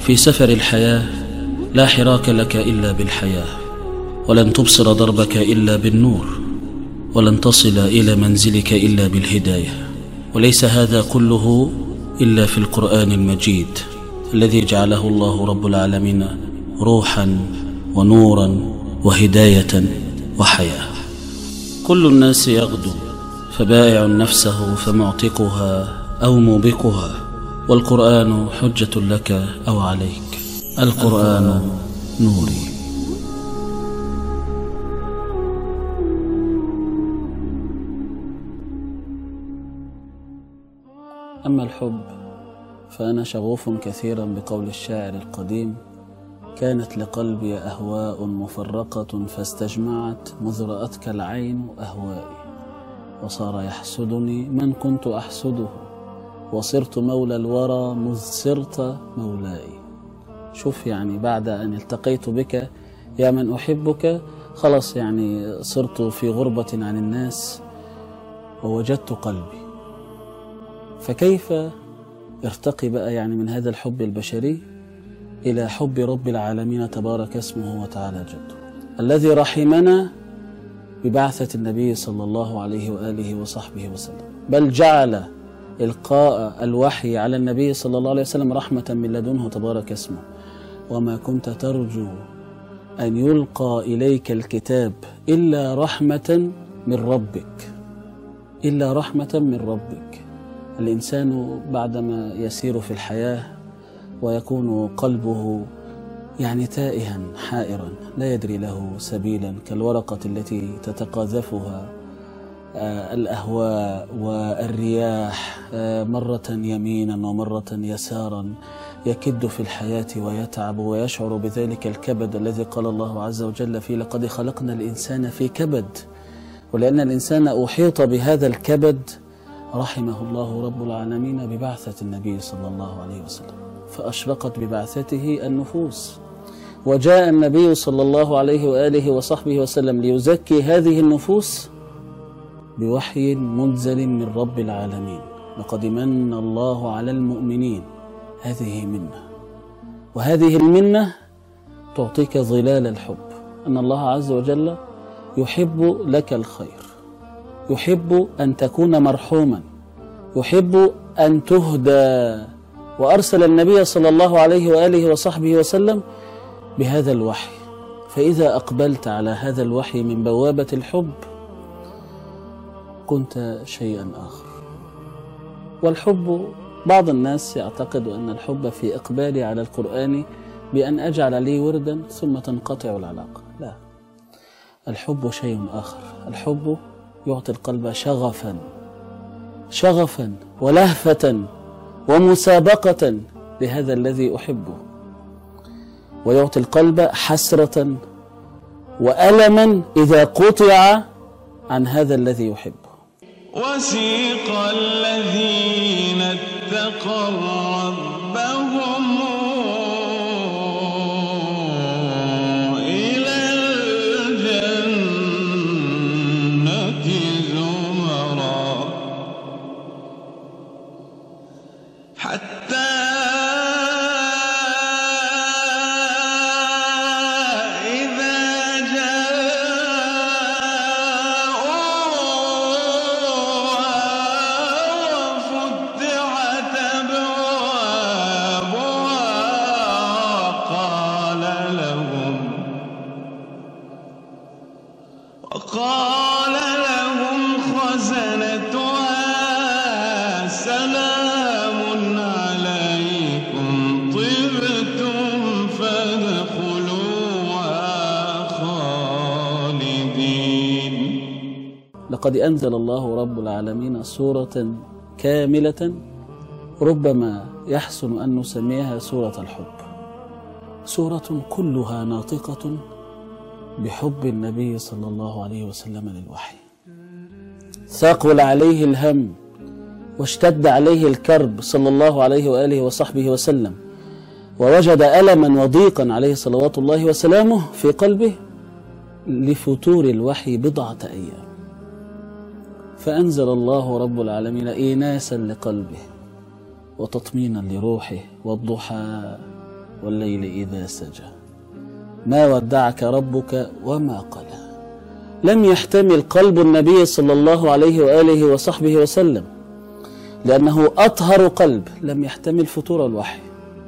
في سفر الحياة لا حراك لك إلا بالحياة، ولن تبصر دربك إلا بالنور، ولن تصل إلى منزلك إلا بالهداية. وليس هذا كله إلا في القرآن المجيد الذي جعله الله رب العالمين روحا ونورا وهداية وحياة. كل الناس يغدو فبائع نفسه فمعتقها أو موبقها، والقرآن حجة لك أو عليك. القرآن نوري. أما الحب فأنا شغوف كثيرا بقول الشاعر القديم: كانت لقلبي أهواء مفرقة فاستجمعت مذ رأتك العين أهوائي، وصار يحسدني من كنت أحسده، وصرت مولى الورى مذ صرت مولائي. شوف، يعني بعد أن التقيت بك يا من أحبك خلاص، يعني صرت في غربة عن الناس ووجدت قلبي. فكيف ارتقي بقى يعني من هذا الحب البشري إلى حب رب العالمين تبارك اسمه وتعالى جده، الذي رحمنا ببعثة النبي صلى الله عليه وآله وصحبه وسلم، بل جعل إلقاء الوحي على النبي صلى الله عليه وسلم رحمة من لدنه تبارك اسمه. وما كنت ترجو أن يلقى إليك الكتاب إلا رحمة من ربك، إلا رحمة من ربك. الإنسان بعدما يسير في الحياة ويكون قلبه يعني تائها حائرا لا يدري له سبيلا، كالورقة التي تتقاذفها الأهواء والرياح مرة يمينا ومرة يسارا، يكد في الحياة ويتعب ويشعر بذلك الكبد الذي قال الله عز وجل فيه: لقد خلقنا الإنسان في كبد. ولأن الإنسان أحيط بهذا الكبد رحمه الله رب العالمين ببعثة النبي صلى الله عليه وسلم، فأشرقت ببعثته النفوس، وجاء النبي صلى الله عليه وآله وصحبه وسلم ليزكي هذه النفوس بوحي منزل من رب العالمين. لقد من الله على المؤمنين، هذه منة، وهذه المنة تعطيك ظلال الحب، أن الله عز وجل يحب لك الخير، يحب أن تكون مرحوما، يحب أن تهدى، وأرسل النبي صلى الله عليه وآله وصحبه وسلم بهذا الوحي. فإذا أقبلت على هذا الوحي من بوابة الحب كنت شيئا آخر. والحب، بعض الناس يعتقد أن الحب في إقبالي على القرآن بأن أجعل لي وردا ثم تنقطع العلاقة. لا، الحب شيء آخر. الحب يعطي القلب شغفا ولهفة ومسابقة لهذا الذي أحبه، ويعطي القلب حسرة وألما إذا قطع عن هذا الذي يحبه. وسيق الذين اتقوا ربهم إلى الجنة زمرا حتى وقال لهم خزنتها سلام عليكم طبتم فادخلوها خالدين. لقد أنزل الله رب العالمين سورة كاملة ربما يحسن أن نسميها سورة الحب، سورة كلها ناطقة بحب النبي صلى الله عليه وسلم للوحي. ثقل عليه الهم واشتد عليه الكرب صلى الله عليه وآله وصحبه وسلم، ووجد ألما وضيقا عليه صلوات الله وسلامه في قلبه لفتور الوحي بضعة أيام، فأنزل الله رب العالمين إيناسا لقلبه وتطمينا لروحه. والضحى والليل إذا سجى ما ودعك ربك وما قلى. لم يحتمل قلب النبي صلى الله عليه وآله وصحبه وسلم لأنه أطهر قلب، لم يحتمل فتور الوحي.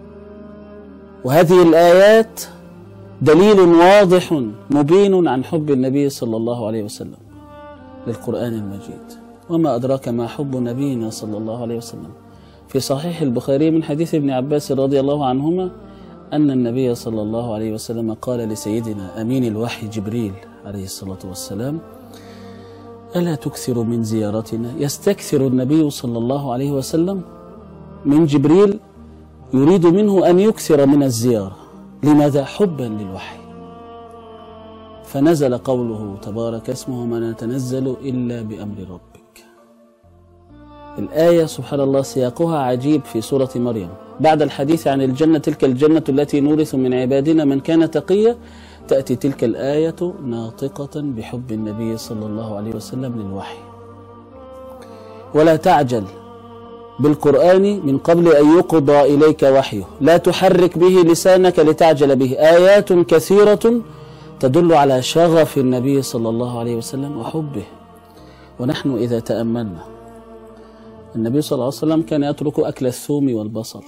وهذه الآيات دليل واضح مبين عن حب النبي صلى الله عليه وسلم للقرآن المجيد. وما أدراك ما حب نبينا صلى الله عليه وسلم. في صحيح البخاري من حديث ابن عباس رضي الله عنهما أن النبي صلى الله عليه وسلم قال لسيدنا أمين الوحي جبريل عليه الصلاة والسلام: ألا تكثر من زيارتنا؟ يستكثر النبي صلى الله عليه وسلم من جبريل، يريد منه أن يكثر من الزيارة. لماذا؟ حبا للوحي. فنزل قوله تبارك اسمه: ما نتنزل إلا بأمر ربك. الآية سبحان الله سياقها عجيب في سورة مريم. بعد الحديث عن الجنة، تلك الجنة التي نورث من عبادنا من كان تقيا، تأتي تلك الآية ناطقة بحب النبي صلى الله عليه وسلم للوحي. ولا تعجل بالقرآن من قبل أن يقضى إليك وحيه، لا تحرك به لسانك لتعجل به. آيات كثيرة تدل على شغف النبي صلى الله عليه وسلم وحبه. ونحن إذا تأملنا، النبي صلى الله عليه وسلم كان يترك أكل الثوم والبصل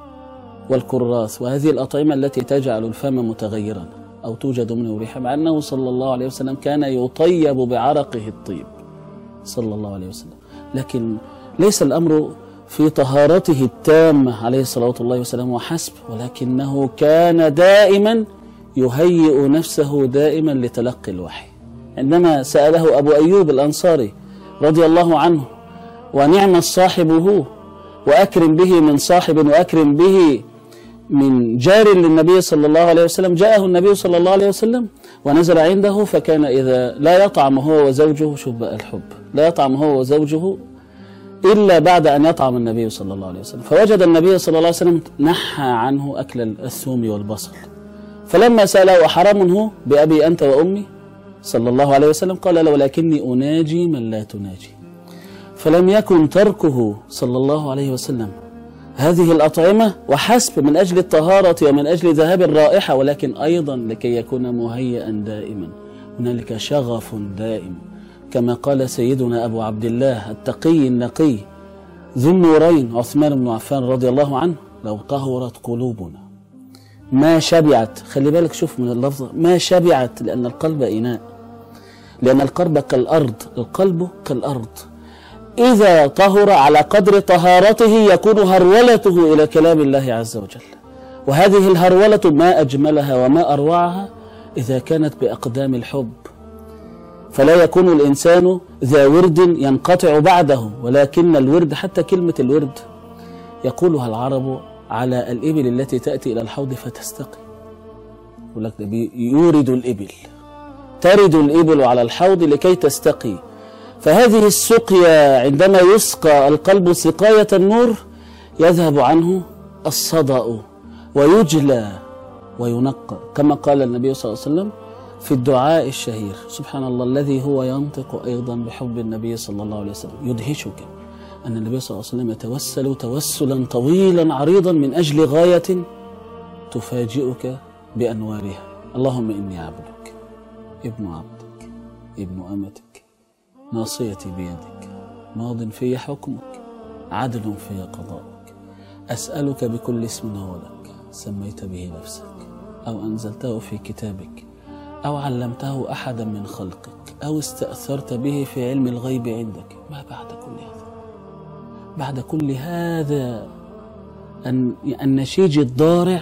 والكراث وهذه الأطعمة التي تجعل الفم متغيرا أو توجد منه ريحة، مع أنه صلى الله عليه وسلم كان يطيب بعرقه الطيب صلى الله عليه وسلم. لكن ليس الأمر في طهارته التامة عليه الصلاة والسلام وحسب، ولكنه كان دائما يهيئ نفسه دائما لتلقي الوحي. عندما سأله أبو أيوب الأنصاري رضي الله عنه: ونعم الصاحب هو، وأكرم به من صاحب وأكرم به من جار للنبي صلى الله عليه وسلم، جاءه النبي صلى الله عليه وسلم ونزل عنده، فكان إذا لا يطعم هو وزوجه، شوف بقى الحب، لا يطعم هو وزوجه إلا بعد أن يطعم النبي صلى الله عليه وسلم. فوجد النبي صلى الله عليه وسلم نحى عنه أكل الثوم والبصل، فلما سأله: أحرام هو بأبي أنت وأمي صلى الله عليه وسلم؟ قال: لا، ولكني أناجي من لا تناجي. فلم يكن تركه صلى الله عليه وسلم هذه الأطعمة وحسب من أجل الطهارة ومن أجل ذهاب الرائحة، ولكن أيضا لكي يكون مهيئا دائما. هنالك شغف دائم، كما قال سيدنا أبو عبد الله التقي النقي ذو النورين عثمان بن عفان رضي الله عنه: لو طهرت قلوبنا ما شبعت. خلي بالك، شوف من اللفظ، ما شبعت، لأن القلب إناء، لأن القلب كالأرض، القلب كالأرض، إذا طهر على قدر طهارته يكون هرولته إلى كلام الله عز وجل. وهذه الهرولة ما أجملها وما أروعها إذا كانت بأقدام الحب. فلا يكون الإنسان ذا ورد ينقطع بعده، ولكن الورد، حتى كلمة الورد يقولها العرب على الإبل التي تأتي إلى الحوض فتستقي، يقول لك يورد الإبل، ترد الإبل على الحوض لكي تستقي. فهذه السقيا عندما يسقى القلب سقاية النور يذهب عنه الصدأ ويجلى وينقى، كما قال النبي صلى الله عليه وسلم في الدعاء الشهير: سبحان الله الذي هو ينطق أيضا بحب النبي صلى الله عليه وسلم. يدهشك أن النبي صلى الله عليه وسلم يتوسل توسلا طويلا عريضا من أجل غاية تفاجئك بأنوارها: اللهم إني عبدك ابن عبدك ابن أمتك، ناصيتي بيدك، ماض في حكمك، عدل في قضاءك، أسألك بكل اسم هو لك سميت به نفسك أو أنزلته في كتابك أو علمته أحدا من خلقك أو استأثرت به في علم الغيب عندك. ما بعد كل هذا، بعد كل هذا النشيج الضارع،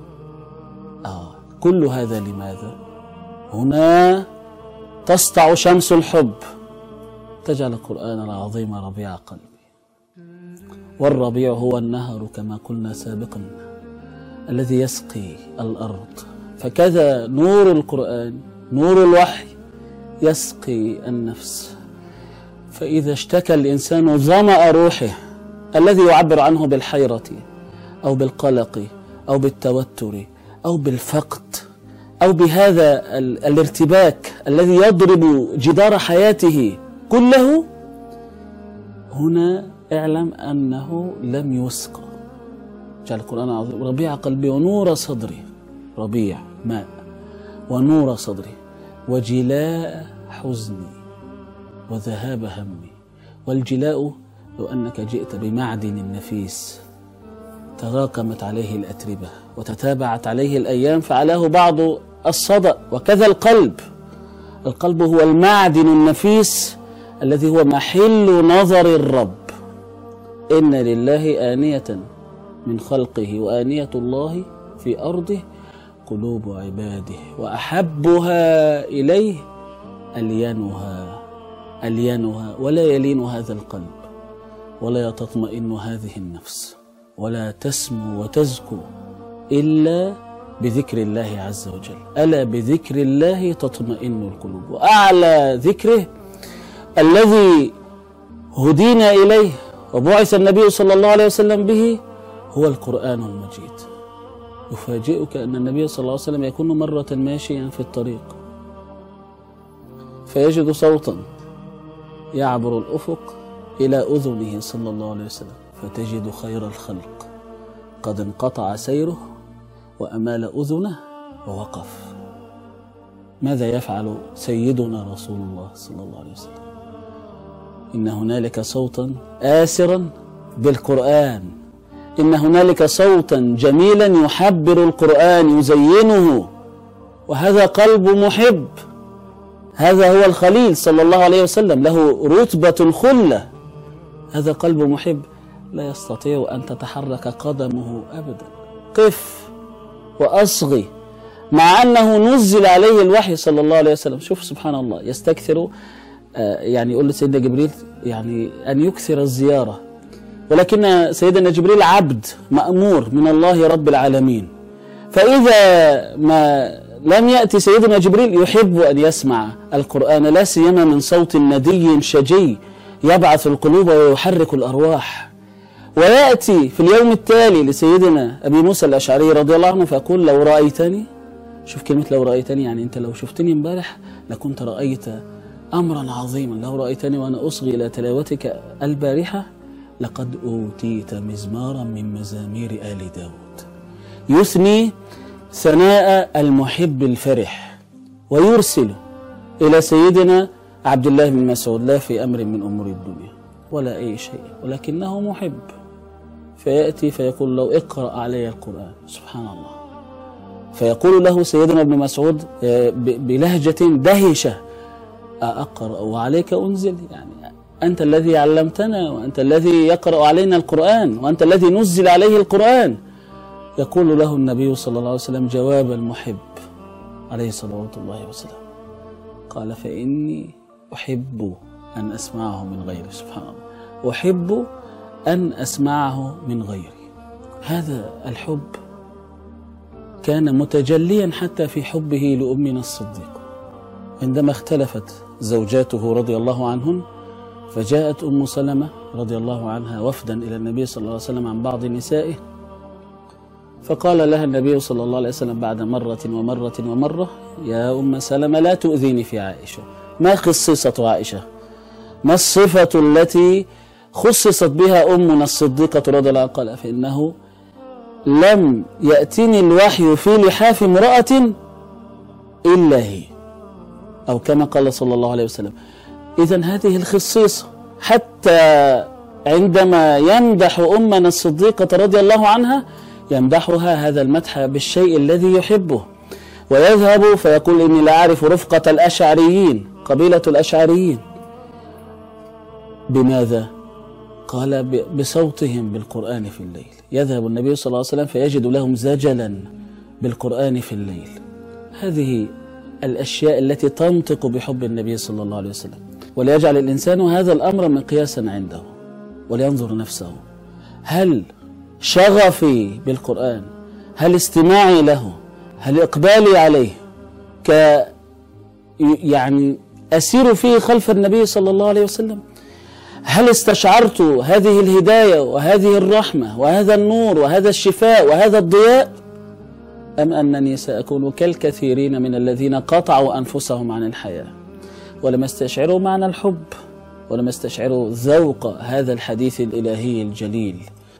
كل هذا لماذا؟ هنا تسطع شمس الحب، تجعل القرآن العظيم ربيع قلبي. والربيع هو النهر كما قلنا سابقا الذي يسقي الأرض، فكذا نور القرآن نور الوحي يسقي النفس. فإذا اشتكى الإنسان ظمأ روحه الذي يعبر عنه بالحيرة أو بالقلق أو بالتوتر أو بالفقد أو بهذا الارتباك الذي يضرب جدار حياته كله، هنا اعلم أنه لم يسقى جعل القرآن العظيم ربيع قلبي ونور صدري. ربيع ماء، ونور صدري، وجلاء حزني، وذهاب همي. والجلاء لو أنك جئت بمعدن نفيس تراكمت عليه الأتربة وتتابعت عليه الأيام فعلاه بعض الصدأ. وكذا القلب، القلب هو المعدن النفيس الذي هو محل نظر الرب. إن لله آنية من خلقه وآنية الله في أرضه قلوب عباده وأحبها إليه ألينها ولا يلين هذا القلب ولا تطمئن هذه النفس ولا تسمو وتزكو إلا بذكر الله عز وجل. ألا بذكر الله تطمئن القلوب. وأعلى ذكره الذي هدينا إليه وبعث النبي صلى الله عليه وسلم به هو القرآن المجيد. يفاجئك أن النبي صلى الله عليه وسلم يكون مرة ماشيا في الطريق فيجد صوتا يعبر الأفق إلى أذنه صلى الله عليه وسلم، فتجد خير الخلق قد انقطع سيره وأمال أذنه ووقف. ماذا يفعل سيدنا رسول الله صلى الله عليه وسلم؟ إن هنالك صوتا آسرا بالقرآن، إن هنالك صوتا جميلا يحبر القرآن يزينه، وهذا قلب محب. هذا هو الخليل صلى الله عليه وسلم، له رتبة الخلة. هذا قلب محب لا يستطيع أن تتحرك قدمه أبدا. قف وأصغي مع أنه نزل عليه الوحي صلى الله عليه وسلم. شوف سبحان الله، يستكثر يعني يقول لسيدنا جبريل يعني أن يكثر الزيارة، ولكن سيدنا جبريل عبد مأمور من الله رب العالمين، فإذا ما لم يأتي سيدنا جبريل يحب أن يسمع القرآن، لا سيما من صوت ندي شجي يبعث القلوب ويحرك الأرواح. ويأتي في اليوم التالي لسيدنا أبي موسى الأشعري رضي الله عنه فيقول لو رأيتني، شوف كلمة لو رأيتني، يعني أنت لو شفتني امبارح لكنت رأيت أمرا عظيما. لو رأيتني وأنا أصغي إلى تلاوتك البارحة لقد أوتيت مزمارا من مزامير آل داود. يثني ثناء المحب الفرح ويرسل إلى سيدنا عبد الله بن مسعود لا في أمر من أمور الدنيا ولا أي شيء، ولكنه محب. فيأتي فيقول له اقرأ علي القرآن. سبحان الله. فيقول له سيدنا ابن مسعود بلهجة دهشة أقرأ وعليك أنزل؟ يعني أنت الذي علمتنا وأنت الذي يقرأ علينا القرآن وأنت الذي نزل عليه القرآن. يقول له النبي صلى الله عليه وسلم جواب المحب عليه صلوات الله وسلامه، قال فإني أحب أن أسمعه من غيري. سبحان الله، أحب أن أسمعه من غيري. هذا الحب كان متجليا حتى في حبه لأمنا الصديقة. عندما اختلفت زوجاته رضي الله عنهن فجاءت أم سلمة رضي الله عنها وفدا إلى النبي صلى الله عليه وسلم عن بعض نسائه، فقال لها النبي صلى الله عليه وسلم بعد مرة ومرة ومرة يا أم سلمة لا تؤذيني في عائشة. ما خصيصة عائشة؟ ما الصفة التي خصصت بها أمنا الصديقة رضي الله عنها؟ قال فإنه لم يأتني الوحي في لحاف امرأة إلا هي، أو كما قال صلى الله عليه وسلم. إذن هذه الخصيصة حتى عندما يمدح أمنا الصديقة رضي الله عنها يمدحها هذا المدح بالشيء الذي يحبه، ويذهب فيقول إني لا أعرف رفقة الأشعريين، قبيلة الأشعريين. بماذا؟ قال بصوتهم بالقرآن في الليل. يذهب النبي صلى الله عليه وسلم فيجد لهم زجلا بالقرآن في الليل. هذه الأشياء التي تنطق بحب النبي صلى الله عليه وسلم. وليجعل الإنسان هذا الأمر مقياسا عنده ولينظر نفسه، هل شغفي بالقرآن، هل استماعي له، هل إقبالي عليه يعني أسير فيه خلف النبي صلى الله عليه وسلم؟ هل استشعرت هذه الهداية وهذه الرحمة وهذا النور وهذا الشفاء وهذا الضياء، أم أنني سأكون كالكثيرين من الذين قطعوا أنفسهم عن الحياة ولم يستشعروا معنى الحب ولم يستشعروا ذوق هذا الحديث الإلهي الجليل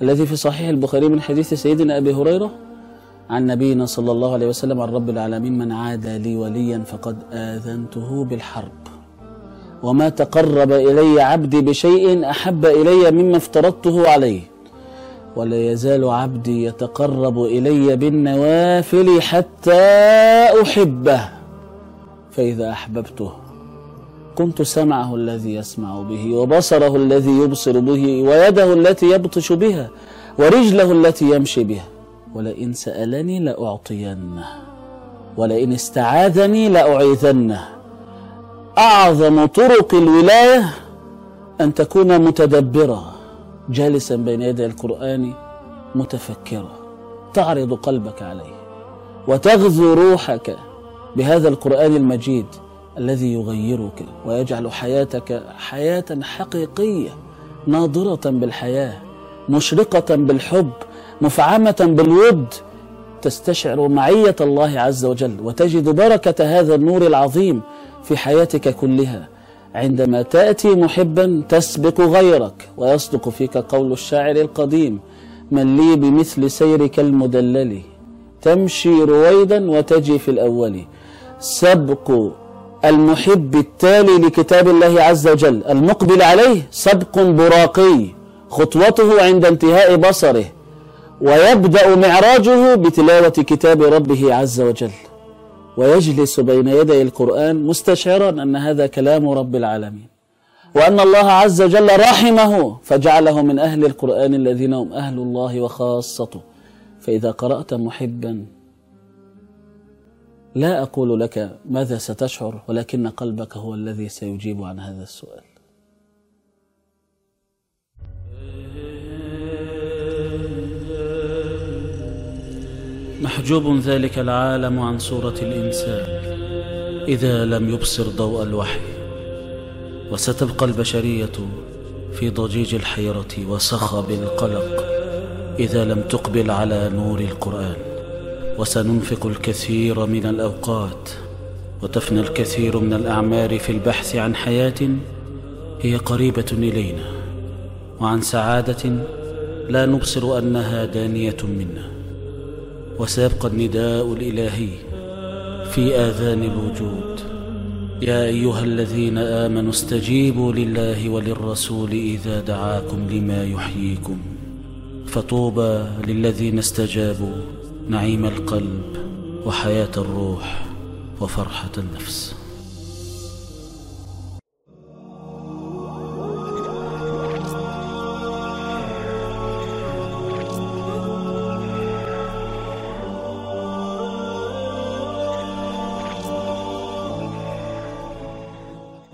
الذي في صحيح البخاري من حديث سيدنا أبي هريرة عن نبينا صلى الله عليه وسلم عن رب العالمين: من عادى لي وليا فقد آذنته بالحرب، وما تقرب إلي عبدي بشيء أحب إلي مما افترضته عليه، ولا يزال عبدي يتقرب إلي بالنوافل حتى أحبه، فإذا أحببته كنت سمعه الذي يسمع به، وبصره الذي يبصر به، ويده التي يبطش بها، ورجله التي يمشي بها، ولئن سألني لأعطينه، ولئن استعاذني لأعيذنه. أعظم طرق الولاية أن تكون متدبرا، جالسا بين يدي القرآن متفكرا، تعرض قلبك عليه وتغذو روحك بهذا القرآن المجيد الذي يغيرك ويجعل حياتك حياة حقيقية، ناضرة بالحياة، مشرقة بالحب، مفعمة بالود، تستشعر معية الله عز وجل، وتجد بركة هذا النور العظيم في حياتك كلها. عندما تأتي محبا تسبق غيرك، ويصدق فيك قول الشاعر القديم: من لي بمثل سيرك المدلل، تمشي رويدا وتجي في الأول. سبق المحب التالي لكتاب الله عز وجل المقبل عليه سبق براقي، خطوته عند انتهاء بصره، ويبدأ معراجه بتلاوة كتاب ربه عز وجل، ويجلس بين يدي القرآن مستشعرا أن هذا كلام رب العالمين، وأن الله عز وجل رحمه فجعله من أهل القرآن الذين هم أهل الله وخاصته. فإذا قرأت محبا، لا أقول لك ماذا ستشعر، ولكن قلبك هو الذي سيجيب عن هذا السؤال. محجوب ذلك العالم عن صورة الإنسان إذا لم يبصر ضوء الوحي، وستبقى البشرية في ضجيج الحيرة وصخب القلق إذا لم تقبل على نور القرآن. وسننفق الكثير من الأوقات وتفنى الكثير من الأعمار في البحث عن حياة هي قريبة إلينا، وعن سعادة لا نبصر أنها دانية منا. وسيبقى النداء الإلهي في آذان الوجود: يا أيها الذين آمنوا استجيبوا لله وللرسول إذا دعاكم لما يحييكم. فطوبى للذين استجابوا نعيم القلب وحياة الروح وفرحة النفس.